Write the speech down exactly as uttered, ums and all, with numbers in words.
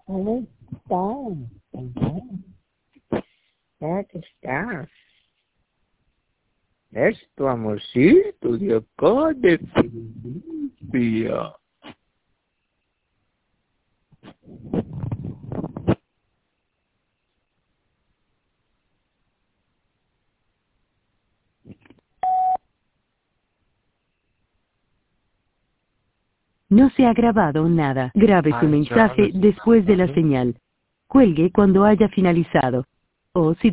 ¿Dónde estás? ¿Dónde estás? Es tu amorcito de acá de Filadelfia. No se ha grabado nada. Grabe su mensaje después de la señal. Cuelgue cuando haya finalizado. O si